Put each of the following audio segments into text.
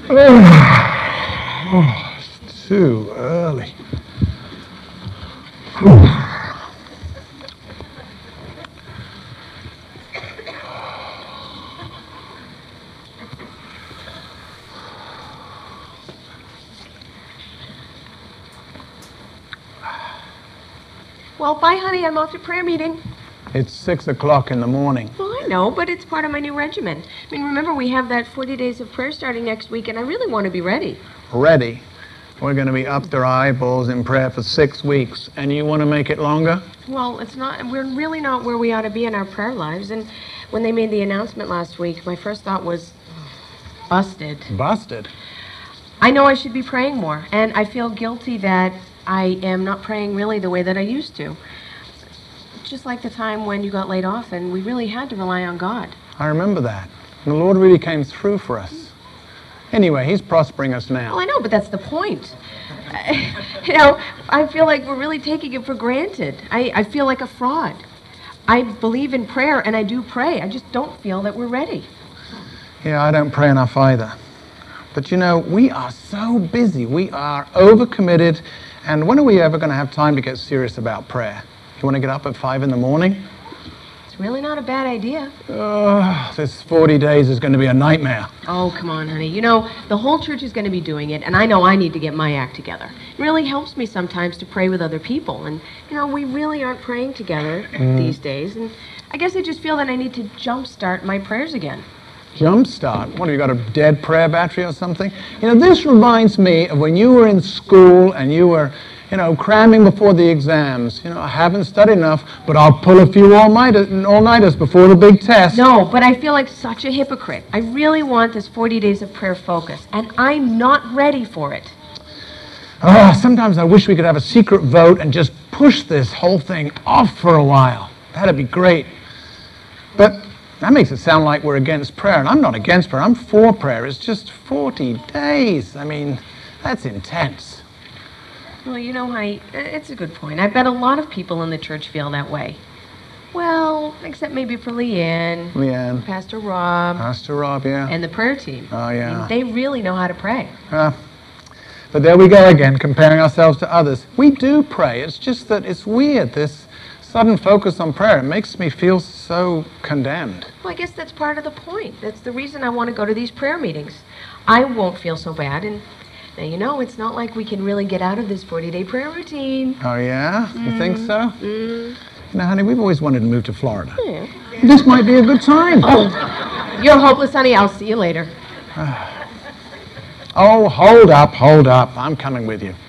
Oh, it's too early. Well, bye, honey. I'm off to prayer meeting. It's 6 o'clock in the morning. Well, I know, but it's part of my new regimen. I mean, remember, we have that 40 days of prayer starting next week, and I really want to be ready. Ready? We're going to be up to our eyeballs in prayer for 6 weeks, and you want to make it longer? Well, we're really not where we ought to be in our prayer lives, and when they made the announcement last week, my first thought was, busted. Busted? I know I should be praying more, and I feel guilty that I am not praying really the way that I used to. Just like the time when you got laid off and we really had to rely on God. I remember that. The Lord really came through for us. Anyway, He's prospering us now. Well, I know, but that's the point. I feel like we're really taking it for granted. I feel like a fraud. I believe in prayer, and I do pray. I just don't feel that we're ready. Yeah, I don't pray enough either. But we are so busy. We are overcommitted. And when are we ever going to have time to get serious about prayer? You want to get up at 5 in the morning? It's really not a bad idea. This 40 days is going to be a nightmare. Oh, come on, honey. The whole church is going to be doing it, and I know I need to get my act together. It really helps me sometimes to pray with other people. And, we really aren't praying together these days. And I guess I just feel that I need to jumpstart my prayers again. Jumpstart? What, have you got a dead prayer battery or something? This reminds me of when you were in school and you were, cramming before the exams. I haven't studied enough, but I'll pull a few all-nighters before the big test. No, but I feel like such a hypocrite. I really want this 40 days of prayer focus, and I'm not ready for it. Sometimes I wish we could have a secret vote and just push this whole thing off for a while. That'd be great. But that makes it sound like we're against prayer, and I'm not against prayer. I'm for prayer. It's just 40 days. I mean, that's intense. Well, honey, it's a good point. I bet a lot of people in the church feel that way. Well, except maybe for Leanne. Pastor Rob. Yeah. And the prayer team. Oh, yeah. I mean, they really know how to pray. But there we go again, comparing ourselves to others. We do pray. It's just that it's weird, this sudden focus on prayer. It makes me feel so condemned. Well, I guess that's part of the point. That's the reason I want to go to these prayer meetings. I won't feel so bad, and now, it's not like we can really get out of this 40-day prayer routine. Oh, yeah? You think so? Honey, we've always wanted to move to Florida. Yeah. This might be a good time. Oh, you're hopeless, honey. I'll see you later. Oh, hold up. I'm coming with you.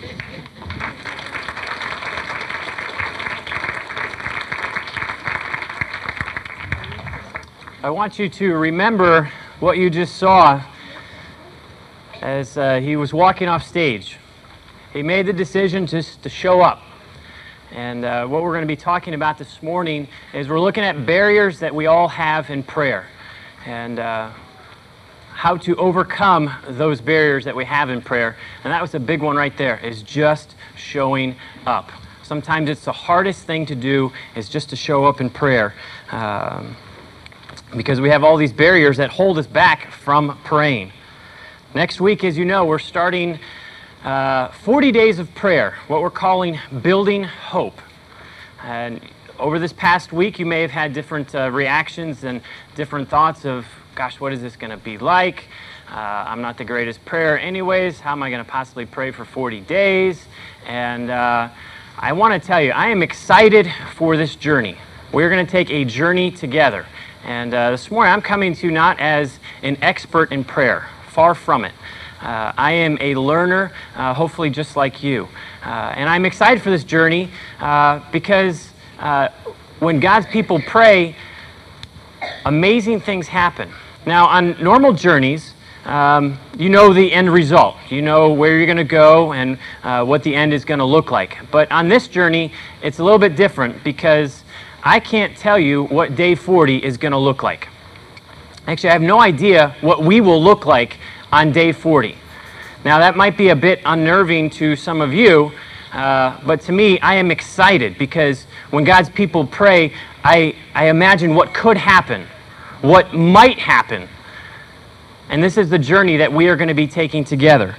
I want you to remember what you just saw as he was walking off stage. He made the decision just to show up. And what we're going to be talking about this morning is we're looking at barriers that we all have in prayer and how to overcome those barriers that we have in prayer. And that was a big one right there, is just showing up. Sometimes it's the hardest thing to do is just to show up in prayer because we have all these barriers that hold us back from praying. Next week, as you know, we're starting 40 days of prayer, what we're calling Building Hope. And over this past week, you may have had different reactions and different thoughts of, gosh, what is this going to be like? I'm not the greatest prayer anyways. How am I going to possibly pray for 40 days? And I want to tell you, I am excited for this journey. We're going to take a journey together. And this morning, I'm coming to you not as an expert in prayer. Far from it. I am a learner, hopefully just like you. And I'm excited for this journey because when God's people pray, amazing things happen. Now, on normal journeys, you know the end result. You know where you're going to go and what the end is going to look like. But on this journey, it's a little bit different because I can't tell you what day 40 is going to look like. Actually, I have no idea what we will look like on day 40. Now, that might be a bit unnerving to some of you, but to me, I am excited because when God's people pray, I imagine what could happen, what might happen. And this is the journey that we are going to be taking together.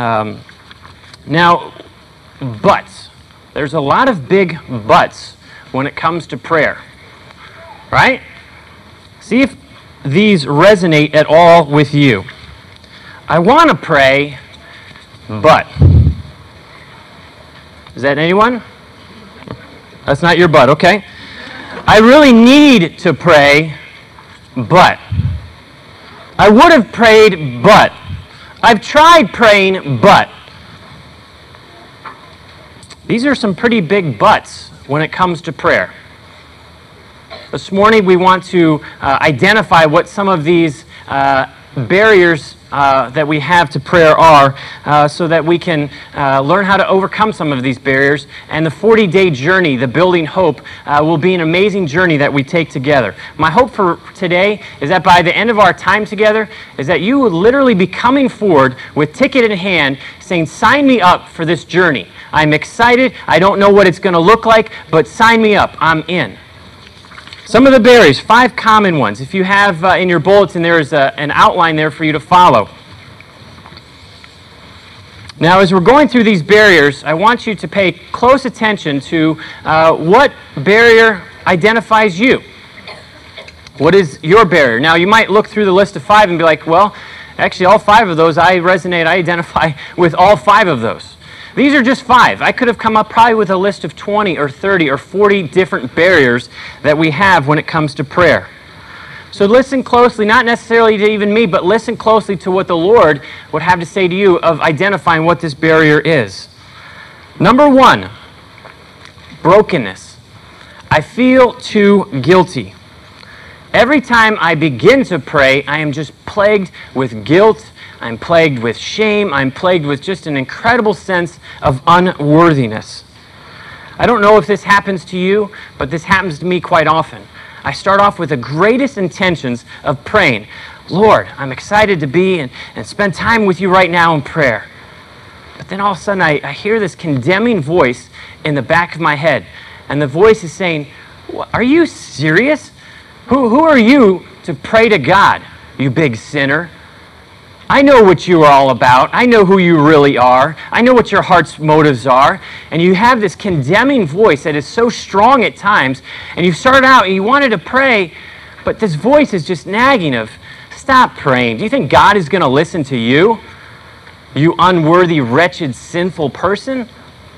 Now, buts. There's a lot of big buts when it comes to prayer. Right? See if these resonate at all with you. I want to pray, but. Is that anyone? That's not your butt, okay. I really need to pray, but. I would have prayed, but. I've tried praying, but. These are some pretty big buts when it comes to prayer. This morning we want to identify what some of these barriers that we have to prayer are, so that we can learn how to overcome some of these barriers. And the 40-day journey, the Building Hope, will be an amazing journey that we take together. My hope for today is that by the end of our time together, is that you would literally be coming forward with ticket in hand, saying, sign me up for this journey. I'm excited. I don't know what it's going to look like, but sign me up. I'm in. Some of the barriers, 5 common ones. If you have in your bulletin, there is an outline there for you to follow. Now, as we're going through these barriers, I want you to pay close attention to what barrier identifies you. What is your barrier? Now, you might look through the list of 5 and be like, well, actually, all 5 of those, I identify with all 5 of those. These are just 5. I could have come up probably with a list of 20 or 30 or 40 different barriers that we have when it comes to prayer. So listen closely, not necessarily to even me, but listen closely to what the Lord would have to say to you of identifying what this barrier is. Number 1, brokenness. I feel too guilty. Every time I begin to pray, I am just plagued with guilt. I'm plagued with shame. I'm plagued with just an incredible sense of unworthiness. I don't know if this happens to you, but this happens to me quite often. I start off with the greatest intentions of praying. Lord, I'm excited to be and spend time with you right now in prayer. But then all of a sudden I hear this condemning voice in the back of my head. And the voice is saying, are you serious? Who are you to pray to God, you big sinner? I know what you are all about. I know who you really are. I know what your heart's motives are. And you have this condemning voice that is so strong at times. And you started out and you wanted to pray, but this voice is just nagging of, stop praying. Do you think God is going to listen to you? You unworthy, wretched, sinful person?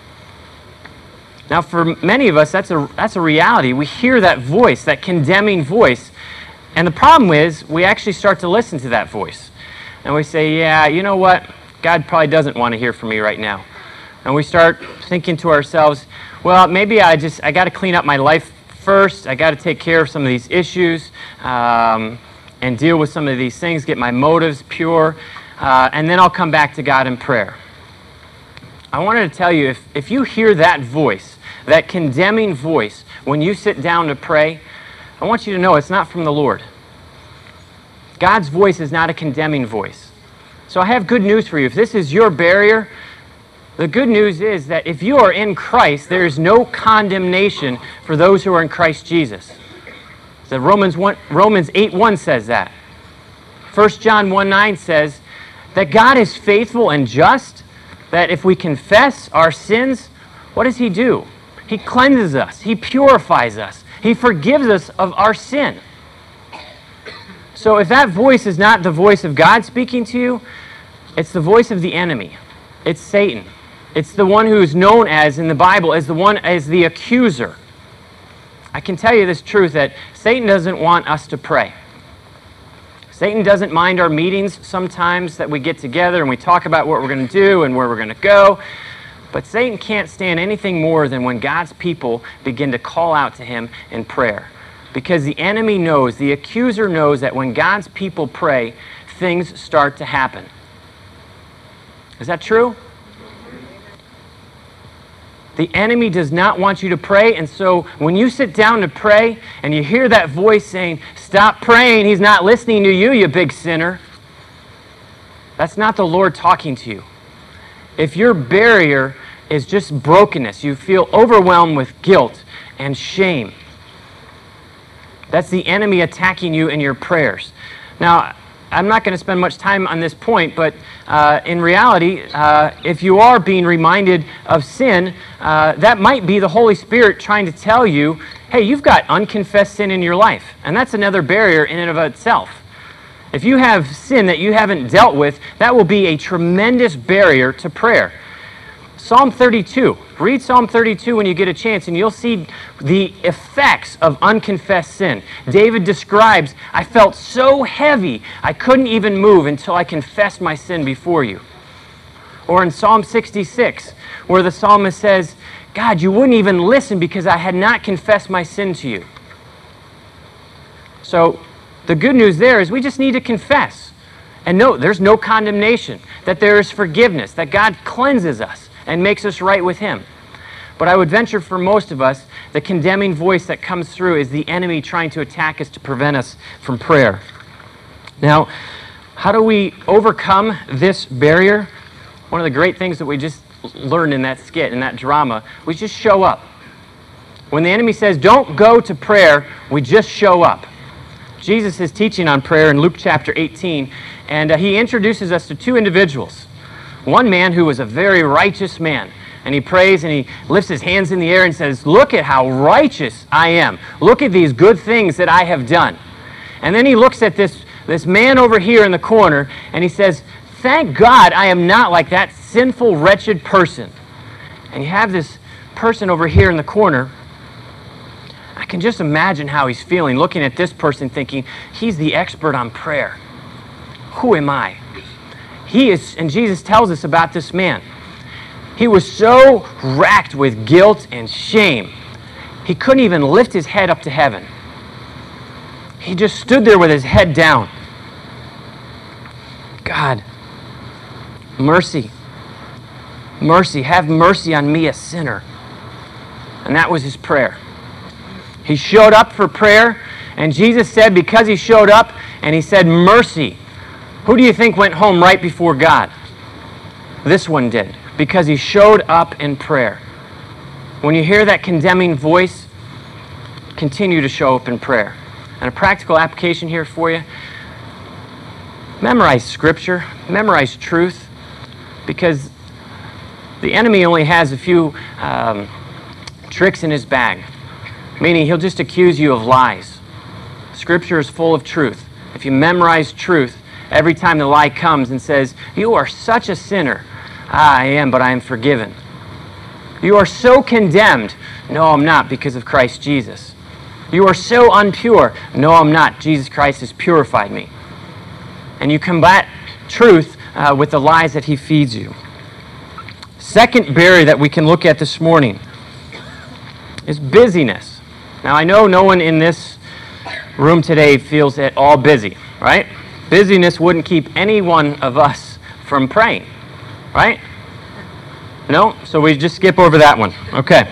Now, for many of us, that's a reality. We hear that voice, that condemning voice. And the problem is, we actually start to listen to that voice. And we say, yeah, you know what? God probably doesn't want to hear from me right now. And we start thinking to ourselves, well, maybe I got to clean up my life first. I got to take care of some of these issues and deal with some of these things, get my motives pure, and then I'll come back to God in prayer. I wanted to tell you, if you hear that voice, that condemning voice, when you sit down to pray, I want you to know it's not from the Lord. God's voice is not a condemning voice. So I have good news for you. If this is your barrier, the good news is that if you are in Christ, there is no condemnation for those who are in Christ Jesus. So Romans 8:1 says that. 1 John 1:9 says that God is faithful and just, that if we confess our sins, what does He do? He cleanses us. He purifies us. He forgives us of our sin. So if that voice is not the voice of God speaking to you, it's the voice of the enemy. It's Satan. It's the one who is known as, in the Bible, as the accuser. I can tell you this truth, that Satan doesn't want us to pray. Satan doesn't mind our meetings sometimes that we get together and we talk about what we're going to do and where we're going to go. But Satan can't stand anything more than when God's people begin to call out to him in prayer. Because the enemy knows, the accuser knows that when God's people pray, things start to happen. Is that true? The enemy does not want you to pray, and so when you sit down to pray and you hear that voice saying, stop praying, he's not listening to you, you big sinner, that's not the Lord talking to you. If your barrier is just brokenness, you feel overwhelmed with guilt and shame, that's the enemy attacking you in your prayers. Now, I'm not going to spend much time on this point, but in reality, if you are being reminded of sin, that might be the Holy Spirit trying to tell you, hey, you've got unconfessed sin in your life. And that's another barrier in and of itself. If you have sin that you haven't dealt with, that will be a tremendous barrier to prayer. Psalm 32. Read Psalm 32 when you get a chance, and you'll see the effects of unconfessed sin. David describes, I felt so heavy, I couldn't even move until I confessed my sin before you. Or in Psalm 66, where the psalmist says, God, you wouldn't even listen because I had not confessed my sin to you. So the good news there is we just need to confess. And no, there's no condemnation, that there is forgiveness, that God cleanses us and makes us right with Him. But I would venture for most of us, the condemning voice that comes through is the enemy trying to attack us to prevent us from prayer. Now, how do we overcome this barrier? One of the great things that we just learned in that skit, in that drama, we just show up. When the enemy says, don't go to prayer, we just show up. Jesus is teaching on prayer in Luke chapter 18, and he introduces us to two individuals. One man who was a very righteous man, and he prays and he lifts his hands in the air and says, look at how righteous I am. Look at these good things that I have done. And then he looks at this man over here in the corner and he says, thank God I am not like that sinful, wretched person. And you have this person over here in the corner. I can just imagine how he's feeling, looking at this person thinking, he's the expert on prayer. Who am I? He is, and Jesus tells us about this man. He was so racked with guilt and shame, he couldn't even lift his head up to heaven. He just stood there with his head down. God, mercy. Mercy, have mercy on me, a sinner. And that was his prayer. He showed up for prayer, and Jesus said because he showed up and he said mercy, who do you think went home right before God? This one did, because he showed up in prayer. When you hear that condemning voice, continue to show up in prayer. And a practical application here for you, memorize Scripture, memorize truth, because the enemy only has a few tricks in his bag, meaning he'll just accuse you of lies. Scripture is full of truth. If you memorize truth, every time the lie comes and says, you are such a sinner. I am, but I am forgiven. You are so condemned. No, I'm not, because of Christ Jesus. You are so impure. No, I'm not. Jesus Christ has purified me. And you combat truth with the lies that he feeds you. Second barrier that we can look at this morning is busyness. Now, I know no one in this room today feels at all busy, right? Busyness wouldn't keep any one of us from praying, right? No? So we just skip over that one. Okay.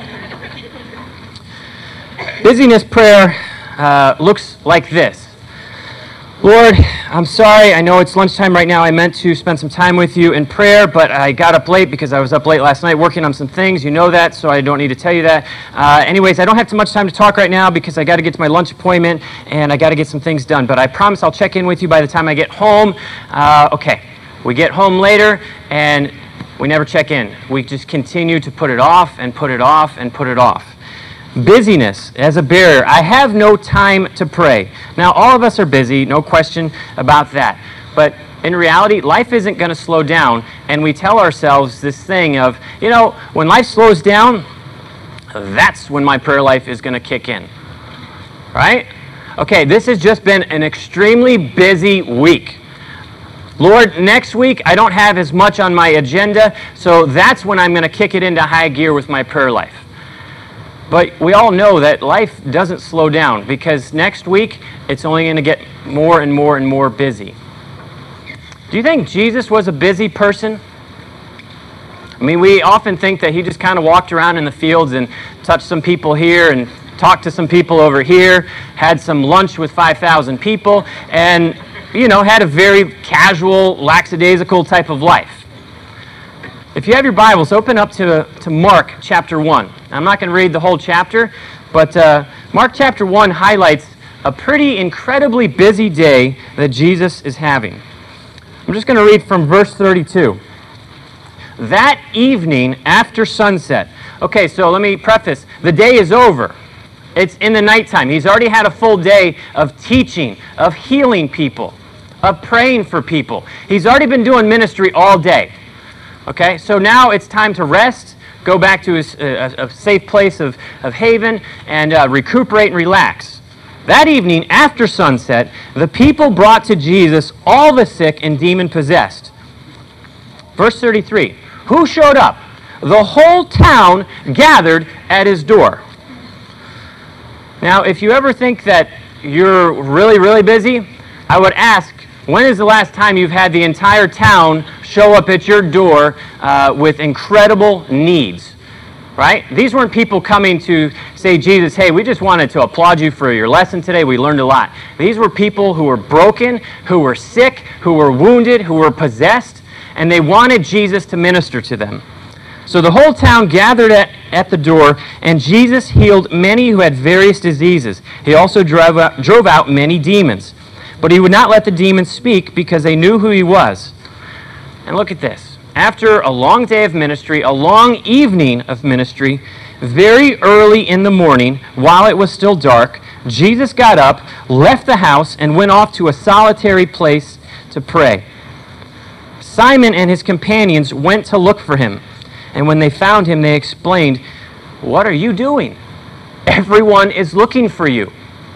Busyness prayer looks like this. Lord, I'm sorry. I know it's lunchtime right now. I meant to spend some time with you in prayer, but I got up late because I was up late last night working on some things. You know that, so I don't need to tell you that. Anyways, I don't have too much time to talk right now because I got to get to my lunch appointment and I got to get some things done. But I promise I'll check in with you by the time I get home. Okay, we get home later and we never check in. We just continue to put it off and put it off and put it off. Busyness as a barrier. I have no time to pray. Now, all of us are busy, no question about that. But in reality, life isn't going to slow down, and we tell ourselves this thing of, you know, when life slows down, that's when my prayer life is going to kick in. Right? Okay, this has just been an extremely busy week. Lord, next week I don't have as much on my agenda, so that's when I'm going to kick it into high gear with my prayer life. But we all know that life doesn't slow down because next week it's only going to get more and more and more busy. Do you think Jesus was a busy person? I mean, we often think that he just kind of walked around in the fields and touched some people here and talked to some people over here, had some lunch with 5,000 people, and, you know, had a very casual, lackadaisical type of life. If you have your Bibles, open up to Mark chapter 1. I'm not going to read the whole chapter, but Mark chapter 1 highlights a pretty incredibly busy day that Jesus is having. I'm just going to read from verse 32. That evening after sunset. Okay, so let me preface. The day is over. It's in the nighttime. He's already had a full day of teaching, of healing people, of praying for people. He's already been doing ministry all day. Okay, so now it's time to rest, go back to a safe place of haven, and recuperate and relax. That evening, after sunset, the people brought to Jesus all the sick and demon-possessed. Verse 33, who showed up? The whole town gathered at his door. Now, if you ever think that you're really, really busy, I would ask, when is the last time you've had the entire town show up at your door with incredible needs? Right? These weren't people coming to say, Jesus, hey, we just wanted to applaud you for your lesson today. We learned a lot. These were people who were broken, who were sick, who were wounded, who were possessed, and they wanted Jesus to minister to them. So the whole town gathered at the door, and Jesus healed many who had various diseases. He also drove out many demons. But he would not let the demons speak because they knew who he was. And look at this. After a long day of ministry, a long evening of ministry, very early in the morning, while it was still dark, Jesus got up, left the house, and went off to a solitary place to pray. Simon and his companions went to look for him. And when they found him, they explained, "What are you doing? Everyone is looking for you."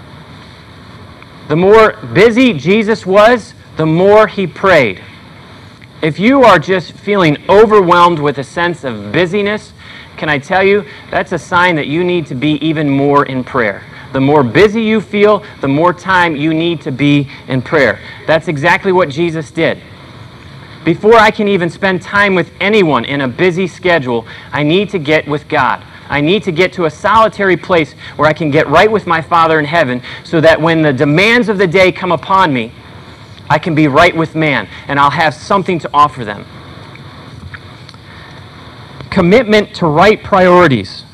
The more busy Jesus was, the more he prayed. If you are just feeling overwhelmed with a sense of busyness, can I tell you, that's a sign that you need to be even more in prayer. The more busy you feel, the more time you need to be in prayer. That's exactly what Jesus did. Before I can even spend time with anyone in a busy schedule, I need to get with God. I need to get to a solitary place where I can get right with my Father in heaven so that when the demands of the day come upon me, I can be right with man and I'll have something to offer them. Commitment to right priorities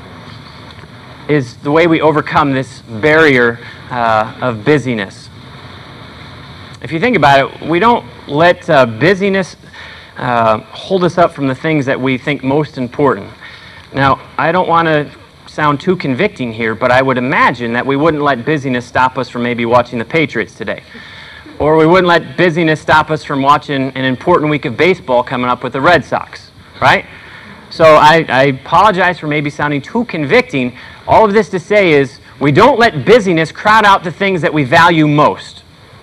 is the way we overcome this barrier of busyness. If you think about it, we don't let busyness hold us up from the things that we think most important. Now, I don't want to sound too convicting here, but I would imagine that we wouldn't let busyness stop us from maybe watching the Patriots today. Or we wouldn't let busyness stop us from watching an important week of baseball coming up with the Red Sox, right? So I apologize for maybe sounding too convicting. All of this to say is, we don't let busyness crowd out the things that we value most.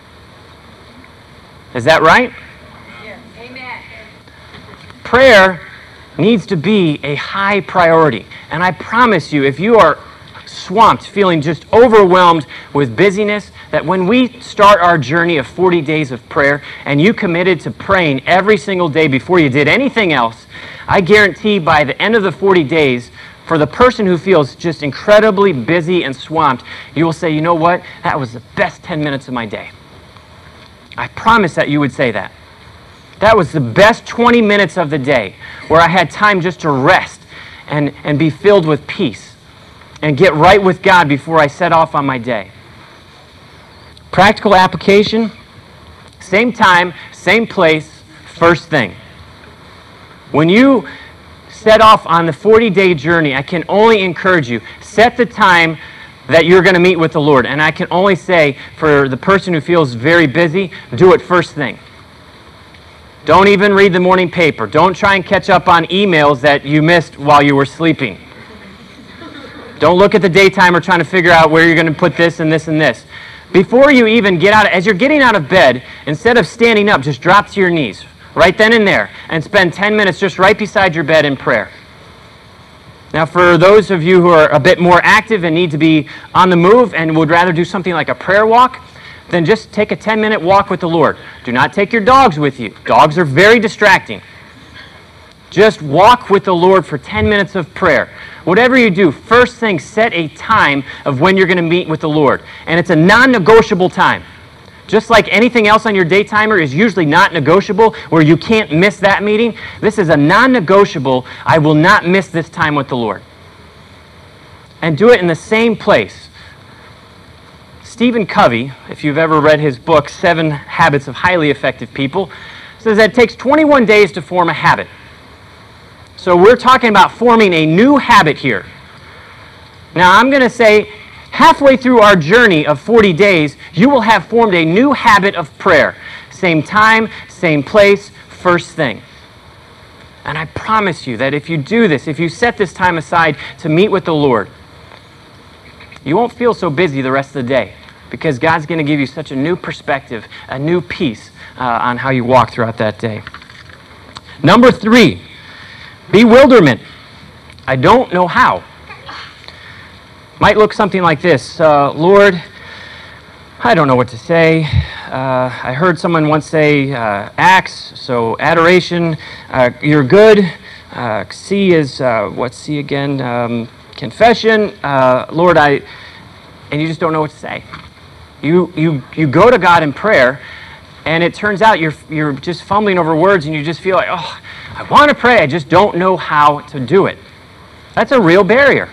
Is that right? Yes. Amen. Prayer needs to be a high priority. And I promise you, if you are swamped, feeling just overwhelmed with busyness, that when we start our journey of 40 days of prayer and you committed to praying every single day before you did anything else, I guarantee by the end of the 40 days, for the person who feels just incredibly busy and swamped, you will say, you know what? That was the best 10 minutes of my day. I promise that you would say that. That was the best 20 minutes of the day where I had time just to rest and be filled with peace and get right with God before I set off on my day. Practical application, same time, same place, first thing. When you set off on the 40-day journey, I can only encourage you, set the time that you're going to meet with the Lord. And I can only say, for the person who feels very busy, do it first thing. Don't even read the morning paper. Don't try and catch up on emails that you missed while you were sleeping. Don't look at the daytimer trying to figure out where you're going to put this and this and this. Before you even get out, as you're getting out of bed, instead of standing up, just drop to your knees right then and there and spend 10 minutes just right beside your bed in prayer. Now, for those of you who are a bit more active and need to be on the move and would rather do something like a prayer walk, then just take a 10-minute walk with the Lord. Do not take your dogs with you. Dogs are very distracting. Just walk with the Lord for 10 minutes of prayer. Whatever you do, first thing, set a time of when you're going to meet with the Lord. And it's a non-negotiable time. Just like anything else on your day timer is usually not negotiable, where you can't miss that meeting, this is a non-negotiable, I will not miss this time with the Lord. And do it in the same place. Stephen Covey, if you've ever read his book, 7 Habits of Highly Effective People, says that it takes 21 days to form a habit. So we're talking about forming a new habit here. Now I'm going to say halfway through our journey of 40 days, you will have formed a new habit of prayer. Same time, same place, first thing. And I promise you that if you do this, if you set this time aside to meet with the Lord, you won't feel so busy the rest of the day because God's going to give you such a new perspective, a new peace on how you walk throughout that day. Number 3, bewilderment. I don't know how. Might look something like this. Lord, I don't know what to say. I heard someone once say acts, so adoration, you're good. C is, what's C again? Confession, Lord, and you just don't know what to say. You go to God in prayer, and it turns out you're just fumbling over words, and you just feel like, oh, I want to pray, I just don't know how to do it. That's a real barrier.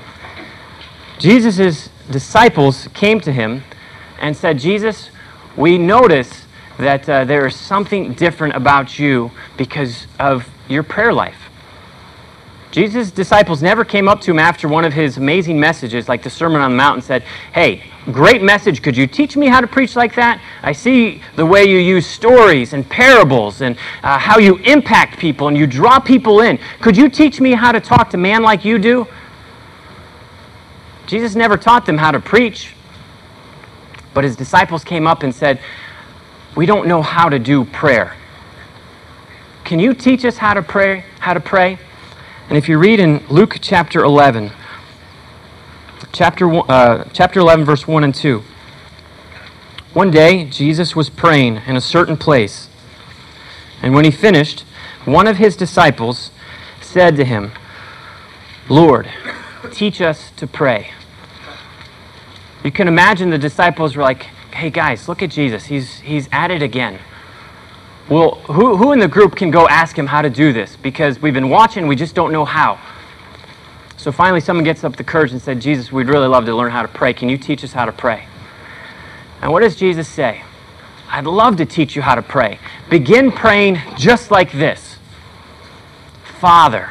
Jesus' disciples came to him and said, Jesus, we notice that there is something different about you because of your prayer life. Jesus' disciples never came up to him after one of his amazing messages, like the Sermon on the Mount, and said, hey, great message. Could you teach me how to preach like that? I see the way you use stories and parables and how you impact people and you draw people in. Could you teach me how to talk to man like you do? Jesus never taught them how to preach, but his disciples came up and said, we don't know how to do prayer. Can you teach us how to pray? And if you read in Luke chapter 11, chapter 11, verse 1 and 2, one day Jesus was praying in a certain place, and when he finished, one of his disciples said to him, Lord, teach us to pray. You can imagine the disciples were like, hey guys, look at Jesus. He's at it again. Well, who in the group can go ask him how to do this? Because we've been watching, we just don't know how. So finally someone gets up the courage and said, Jesus, we'd really love to learn how to pray. Can you teach us how to pray? And what does Jesus say? I'd love to teach you how to pray. Begin praying just like this. Father,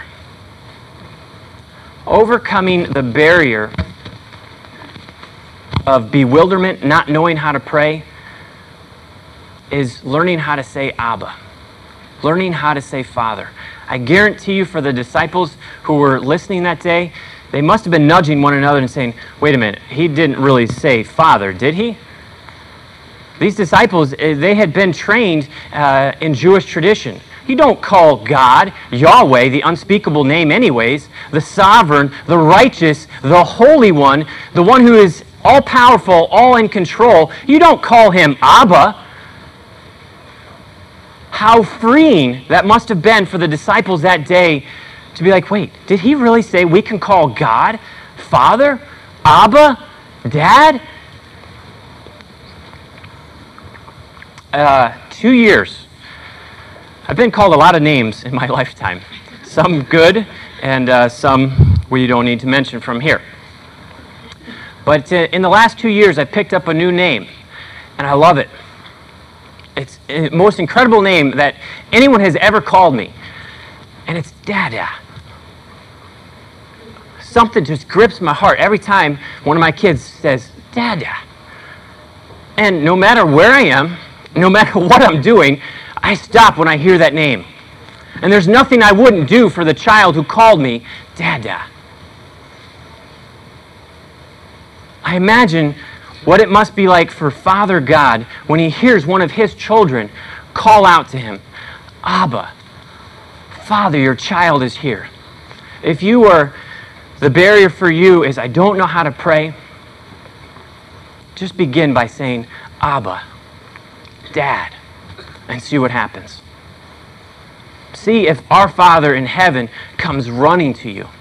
overcoming the barrier of bewilderment, not knowing how to pray, is learning how to say Abba, learning how to say Father. I guarantee you for the disciples who were listening that day, they must have been nudging one another and saying, wait a minute, he didn't really say Father, did he? These disciples, they had been trained in Jewish tradition. You don't call God, Yahweh, the unspeakable name anyways, the sovereign, the righteous, the Holy One, the one who is all-powerful, all in control. You don't call him Abba. How freeing that must have been for the disciples that day to be like, wait, did he really say we can call God Father, Abba, Dad? 2 years. I've been called a lot of names in my lifetime. Some good and some we don't need to mention from here. But in the last 2 years, I've picked up a new name, and I love it. It's the most incredible name that anyone has ever called me, and it's Dada. Something just grips my heart every time one of my kids says, Dada. And no matter where I am, no matter what I'm doing, I stop when I hear that name. And there's nothing I wouldn't do for the child who called me Dada. I imagine what it must be like for Father God when he hears one of his children call out to him, Abba, Father, your child is here. If you are, the barrier for you is I don't know how to pray, just begin by saying, Abba, Dad, and see what happens. See if our Father in heaven comes running to you.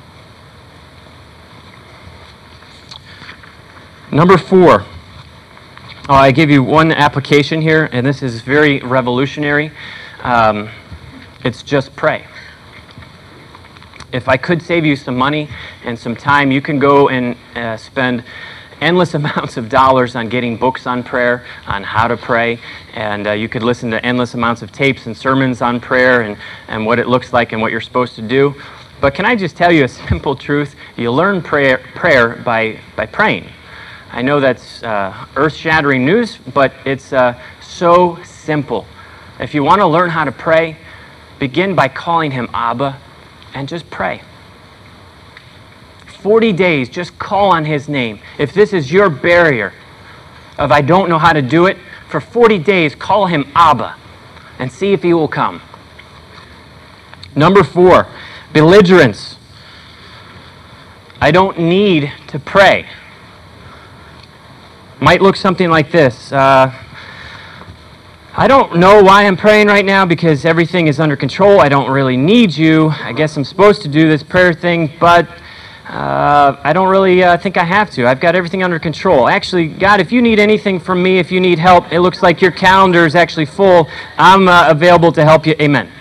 Number 4. I give you one application here, and this is very revolutionary. It's just pray. If I could save you some money and some time, you can go and spend endless amounts of dollars on getting books on prayer, on how to pray, and you could listen to endless amounts of tapes and sermons on prayer and what it looks like and what you're supposed to do. But can I just tell you a simple truth? You learn prayer by praying. I know that's earth-shattering news, but it's so simple. If you want to learn how to pray, begin by calling him Abba and just pray. 40 days, just call on his name. If this is your barrier of I don't know how to do it, for 40 days, call him Abba and see if he will come. Number 4, belligerence. I don't need to pray. Might look something like this. I don't know why I'm praying right now because everything is under control. I don't really need you. I guess I'm supposed to do this prayer thing, but I don't really think I have to. I've got everything under control. Actually, God, if you need anything from me, if you need help, it looks like your calendar is actually full. I'm available to help you. Amen.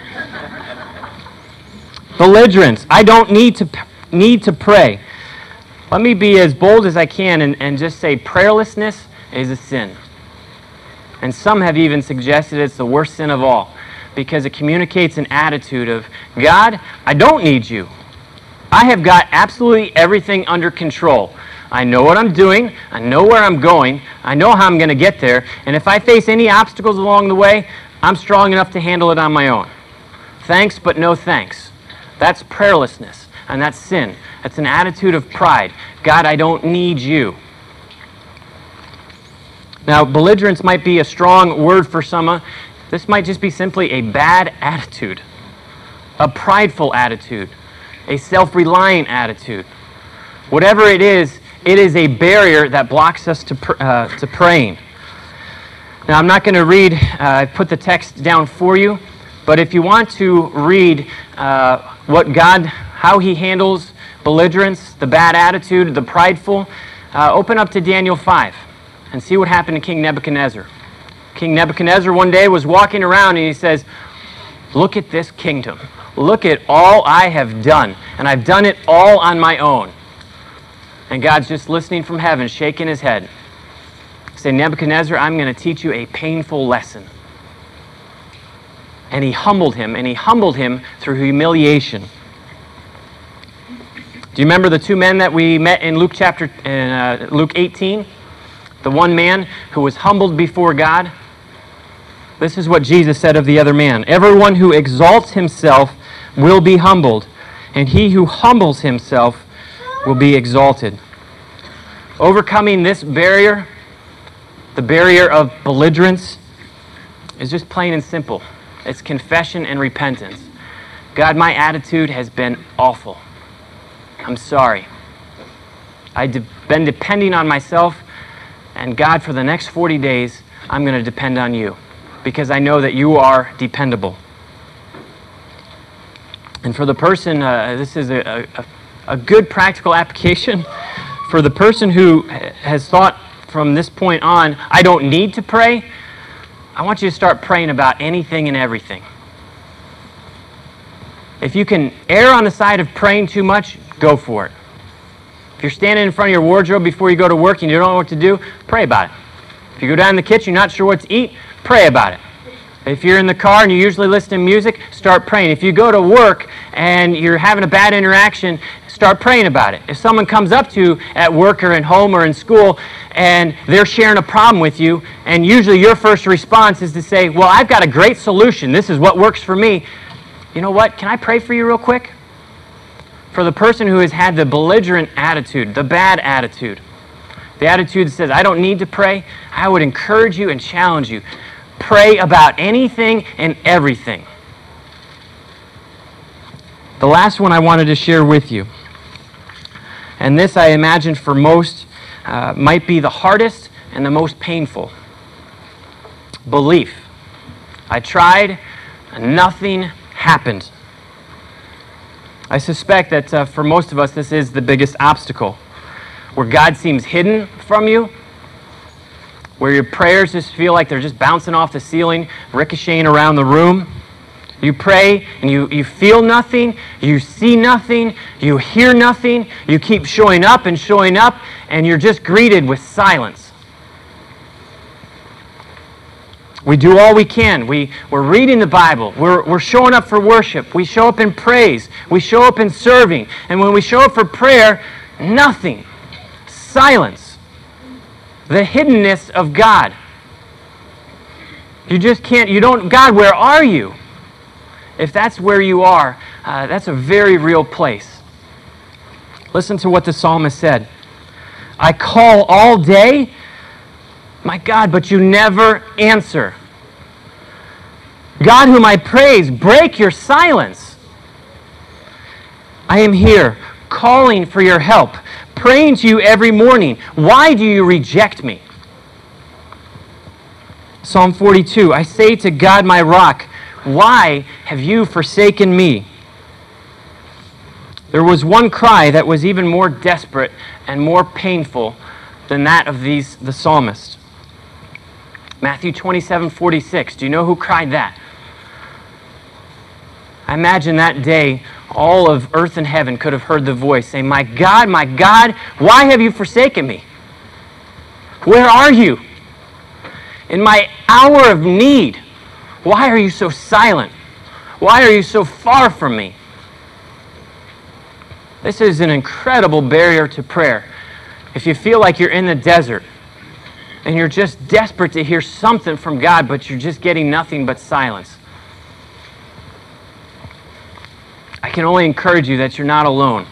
Belligerence. I don't need to pray. Let me be as bold as I can and just say prayerlessness is a sin. And some have even suggested it's the worst sin of all because it communicates an attitude of, God, I don't need you. I have got absolutely everything under control. I know what I'm doing. I know where I'm going. I know how I'm going to get there. And if I face any obstacles along the way, I'm strong enough to handle it on my own. Thanks, but no thanks. That's prayerlessness, and that's sin. That's an attitude of pride. God, I don't need you. Now, belligerence might be a strong word for some. This might just be simply a bad attitude, a prideful attitude, a self-reliant attitude. Whatever it is a barrier that blocks us to praying. Now, I'm not going to read, I put the text down for you, but if you want to read how he handles belligerence, the bad attitude, the prideful, open up to Daniel 5 and see what happened to King Nebuchadnezzar. King Nebuchadnezzar one day was walking around and he says, look at this kingdom. Look at all I have done, and I've done it all on my own. And God's just listening from heaven, shaking his head. Say, Nebuchadnezzar, I'm going to teach you a painful lesson. And he humbled him through humiliation. Do you remember the two men that we met in Luke 18? The one man who was humbled before God. This is what Jesus said of the other man. Everyone who exalts himself will be humbled, and he who humbles himself will be exalted. Overcoming this barrier, the barrier of belligerence, is just plain and simple. It's confession and repentance. God, my attitude has been awful. I'm sorry. I've been depending on myself, and God, for the next 40 days, I'm going to depend on you because I know that you are dependable. And for the person, this is a good practical application. For the person who has thought from this point on, I don't need to pray, I want you to start praying about anything and everything. If you can err on the side of praying too much, go for it. If you're standing in front of your wardrobe before you go to work and you don't know what to do, pray about it. If you go down in the kitchen, you're not sure what to eat, pray about it. If you're in the car and you usually listen to music, start praying. If you go to work and you're having a bad interaction, start praying about it. If someone comes up to you at work or at home or in school and they're sharing a problem with you, and usually your first response is to say, well, I've got a great solution. This is what works for me. You know what? Can I pray for you real quick? For the person who has had the belligerent attitude, the bad attitude, the attitude that says, I don't need to pray, I would encourage you and challenge you. Pray about anything and everything. The last one I wanted to share with you, and this I imagine for most might be the hardest and the most painful. Belief. I tried, and nothing happened. I suspect that for most of us this is the biggest obstacle, where God seems hidden from you, where your prayers just feel like they're just bouncing off the ceiling, ricocheting around the room. You pray and you feel nothing, you see nothing, you hear nothing, you keep showing up, and you're just greeted with silence. We do all we can. We're reading the Bible. We're showing up for worship. We show up in praise. We show up in serving. And when we show up for prayer, nothing. Silence. The hiddenness of God. You just can't, God, where are you? If that's where you are, that's a very real place. Listen to what the psalmist said. I call all day, my God, but you never answer. God, whom I praise, break your silence. I am here, calling for your help, praying to you every morning. Why do you reject me? Psalm 42, I say to God, my rock, why have you forsaken me? There was one cry that was even more desperate and more painful than that of the psalmist. Matthew 27:46. Do you know who cried that? I imagine that day all of earth and heaven could have heard the voice saying, my God, why have you forsaken me? Where are you? In my hour of need, why are you so silent? Why are you so far from me? This is an incredible barrier to prayer. If you feel like you're in the desert and you're just desperate to hear something from God, but you're just getting nothing but silence, I can only encourage you that you're not alone.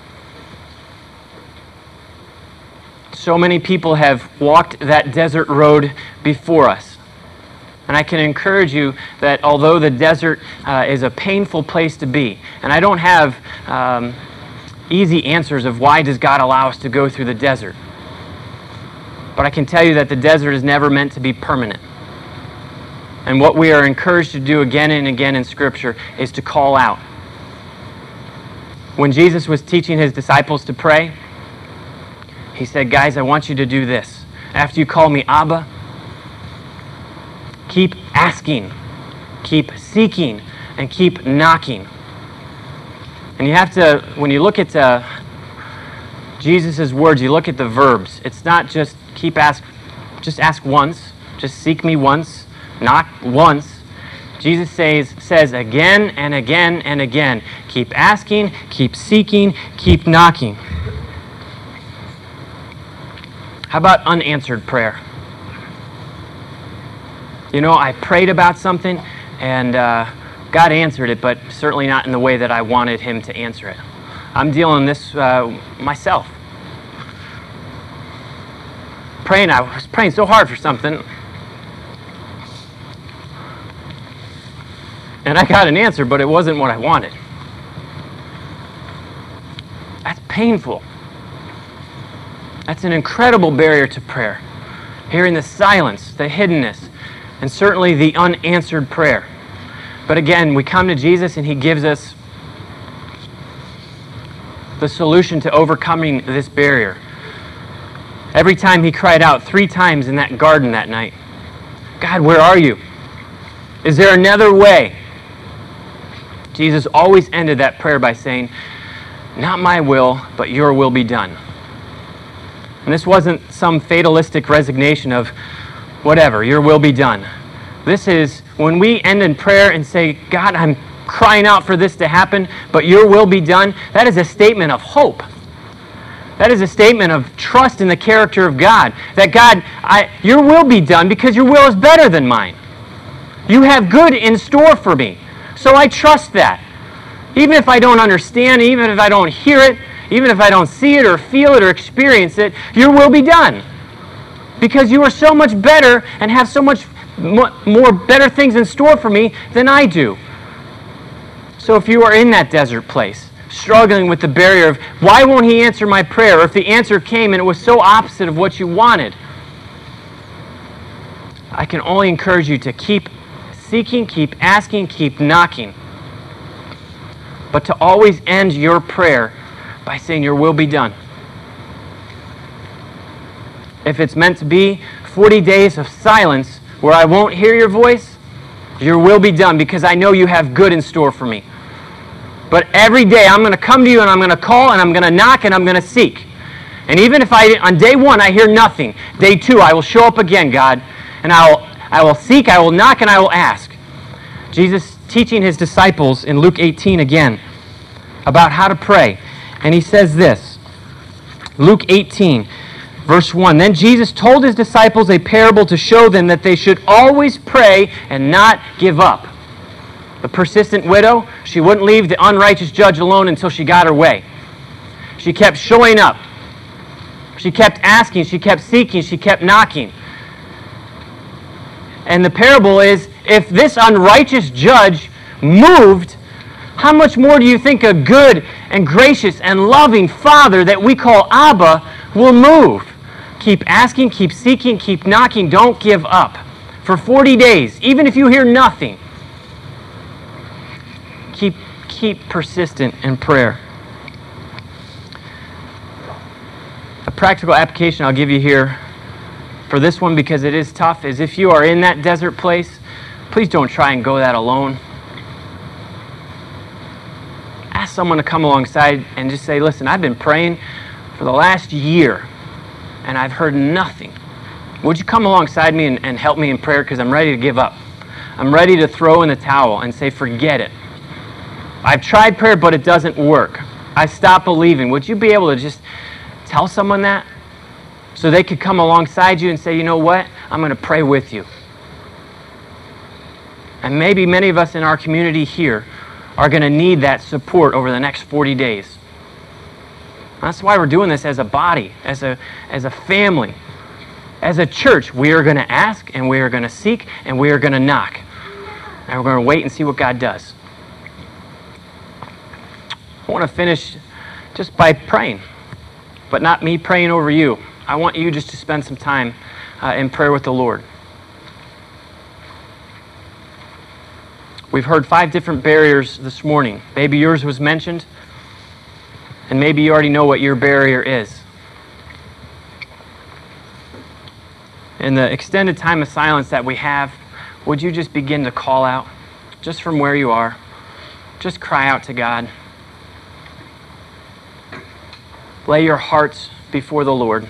So many people have walked that desert road before us. And I can encourage you that although the desert is a painful place to be, and I don't have easy answers of why does God allow us to go through the desert, but I can tell you that the desert is never meant to be permanent. And what we are encouraged to do again and again in Scripture is to call out. When Jesus was teaching his disciples to pray, he said, guys, I want you to do this. After you call me Abba, keep asking, keep seeking, and keep knocking. And you have to, when you look at Jesus' words, you look at the verbs. It's not just just ask once, just seek me once, knock once. Jesus says again and again and again, keep asking, keep seeking, keep knocking. How about unanswered prayer? You know, I prayed about something and God answered it, but certainly not in the way that I wanted him to answer it. I'm dealing this myself. I was praying so hard for something, and I got an answer, but it wasn't what I wanted. That's painful. That's an incredible barrier to prayer. Hearing the silence, the hiddenness, and certainly the unanswered prayer. But again, we come to Jesus and he gives us the solution to overcoming this barrier. Every time he cried out 3 times in that garden that night, God, where are you? Is there another way? Jesus always ended that prayer by saying, not my will, but your will be done. And this wasn't some fatalistic resignation of, whatever, your will be done. This is when we end in prayer and say, God, I'm crying out for this to happen, but your will be done. That is a statement of hope. That is a statement of trust in the character of God. That God, your will be done because your will is better than mine. You have good in store for me. So I trust that. Even if I don't understand, even if I don't hear it, even if I don't see it or feel it or experience it, your will be done. Because you are so much better and have so much more better things in store for me than I do. So if you are in that desert place, struggling with the barrier of why won't he answer my prayer, or if the answer came and it was so opposite of what you wanted, I can only encourage you to keep seeking, keep asking, keep knocking. But to always end your prayer by saying your will be done. If it's meant to be 40 days of silence where I won't hear your voice, Your will be done, because I know you have good in store for me. But every day I'm going to come to you and I'm going to call and I'm going to knock and I'm going to seek. And even if on day 1 I hear nothing, day 2 I will show up again, God, and I will seek, I will knock, and I will ask. Jesus teaching his disciples in Luke 18 again about how to pray. And he says this, Luke 18, verse 1, "Then Jesus told his disciples a parable to show them that they should always pray and not give up. The persistent widow, she wouldn't leave the unrighteous judge alone until she got her way. She kept showing up. She kept asking, she kept seeking, she kept knocking. And the parable is, if this unrighteous judge moved, how much more do you think a good and gracious and loving Father that we call Abba will move? Keep asking, keep seeking, keep knocking. Don't give up. For 40 days, even if you hear nothing, keep persistent in prayer." A practical application I'll give you here for this one, because it is tough, is if you are in that desert place, please don't try and go that alone. Ask someone to come alongside and just say, "Listen, I've been praying for the last year and I've heard nothing. Would you come alongside me and help me in prayer, because I'm ready to give up. I'm ready to throw in the towel and say, forget it. I've tried prayer, but it doesn't work. I stopped believing." Would you be able to just tell someone that, so they could come alongside you and say, "You know what? I'm going to pray with you." And maybe many of us in our community here are going to need that support over the next 40 days. That's why we're doing this as a body, as a family. As a church, we are going to ask, and we are going to seek, and we are going to knock. And we're going to wait and see what God does. I want to finish just by praying, but not me praying over you. I want you just to spend some time in prayer with the Lord. We've heard 5 different barriers this morning. Maybe yours was mentioned, and maybe you already know what your barrier is. In the extended time of silence that we have, would you just begin to call out, just from where you are? Just cry out to God. Lay your hearts before the Lord.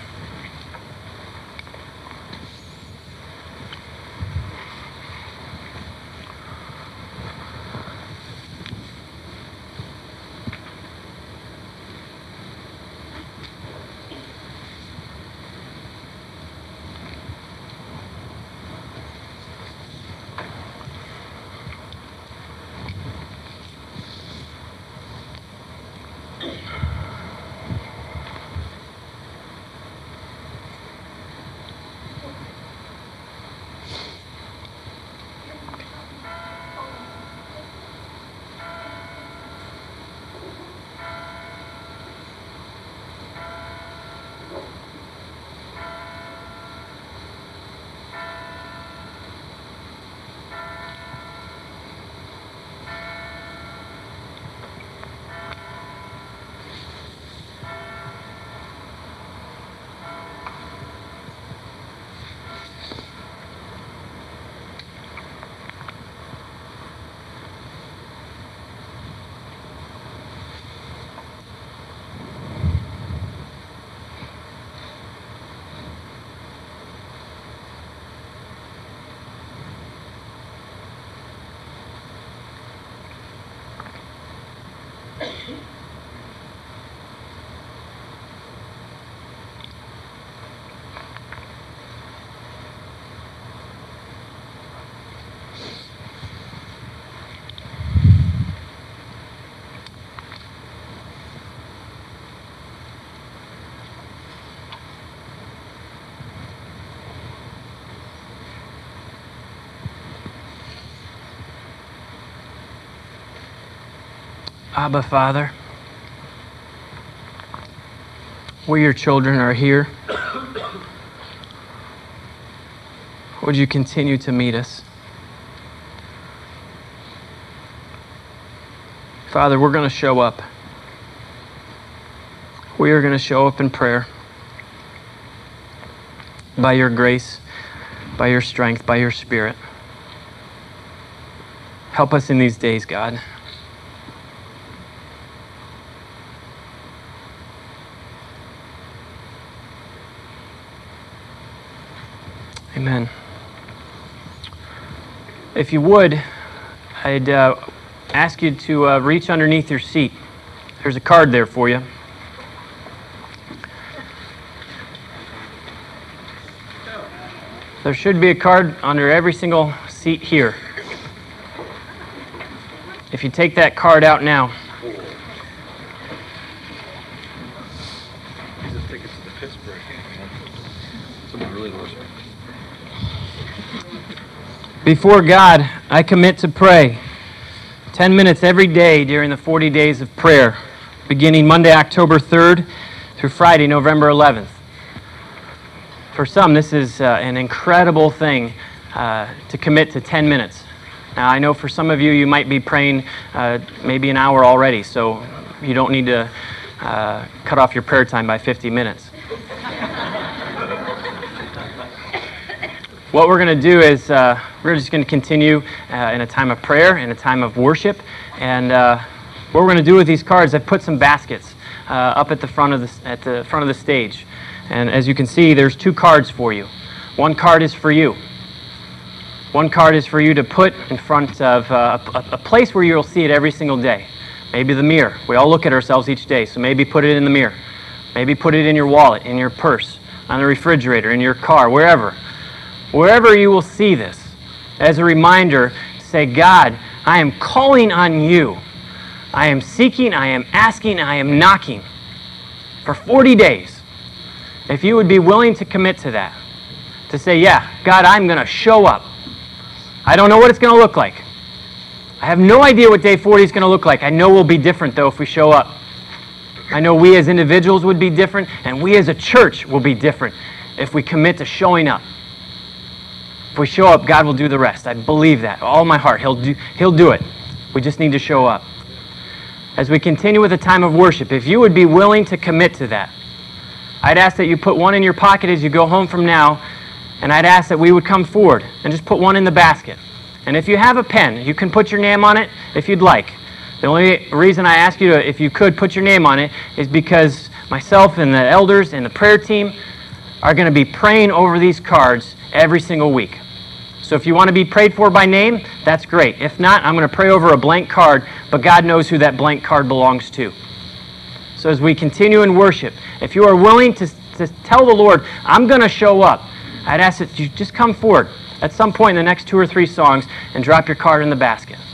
Abba, Father, we, your children, are here. Would you continue to meet us? Father, we're going to show up. We are going to show up in prayer by your grace, by your strength, by your Spirit. Help us in these days, God. Amen. If you would, I'd ask you to reach underneath your seat. There's a card there for you. There should be a card under every single seat here. If you take that card out now. Before God, I commit to pray 10 minutes every day during the 40 days of prayer, beginning Monday, October 3rd through Friday, November 11th. For some, this is an incredible thing to commit to 10 minutes. Now, I know for some of you, you might be praying maybe an hour already, so you don't need to cut off your prayer time by 50 minutes. What we're going to do is we're just going to continue in a time of prayer, in a time of worship. And what we're going to do with these cards, I've put some baskets up at the front of the stage. And as you can see, there's 2 cards for you. One card is for you. One card is for you to put in front of a place where you'll see it every single day. Maybe the mirror. We all look at ourselves each day, so maybe put it in the mirror. Maybe put it in your wallet, in your purse, on the refrigerator, in your car, wherever. Wherever you will see this, as a reminder to say, God, I am calling on you. I am seeking, I am asking, I am knocking for 40 days. If you would be willing to commit to that, to say, yeah, God, I'm going to show up. I don't know what it's going to look like. I have no idea what day 40 is going to look like. I know we'll be different, though, if we show up. I know we as individuals would be different, and we as a church will be different if we commit to showing up. If we show up, God will do the rest. I believe that. All my heart. He'll do it. We just need to show up. As we continue with a time of worship, if you would be willing to commit to that, I'd ask that you put one in your pocket as you go home from now, and I'd ask that we would come forward and just put one in the basket. And if you have a pen, you can put your name on it if you'd like. The only reason I ask you to, if you could, put your name on it is because myself and the elders and the prayer team are going to be praying over these cards every single week. So if you want to be prayed for by name, that's great. If not, I'm going to pray over a blank card, but God knows who that blank card belongs to. So as we continue in worship, if you are willing to tell the Lord, I'm going to show up, I'd ask that you just come forward at some point in the next 2 or 3 songs and drop your card in the basket.